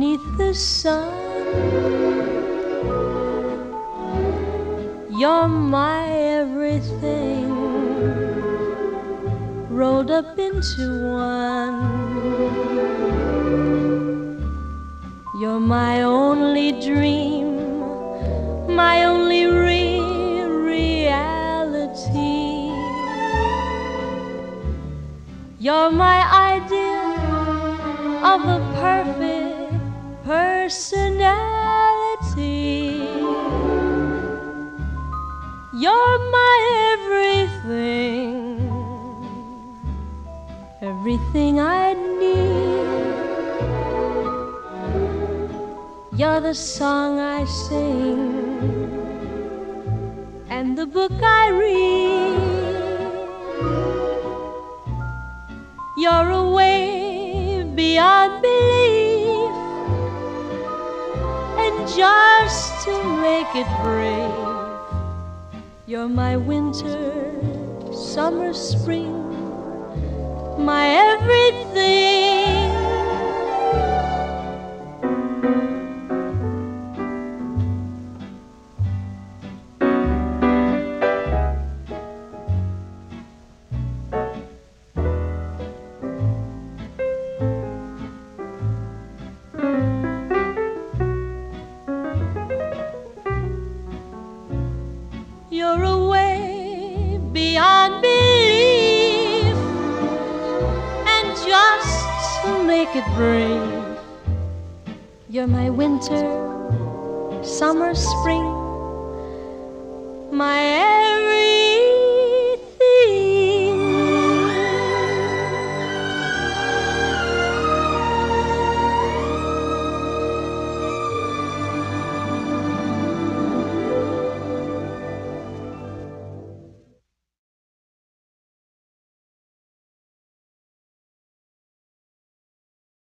beneath the sun. You're my everything, rolled up into one. You're my only dream, my only reality. You're my idea of a perfect personality. You're my everything, everything I need. You're the song I sing and the book I read. You're a way beyond belief, and just to make it brave, you're my winter, summer, spring, my everything. You're a way beyond belief, and just to make it brave, you're my winter, summer, spring,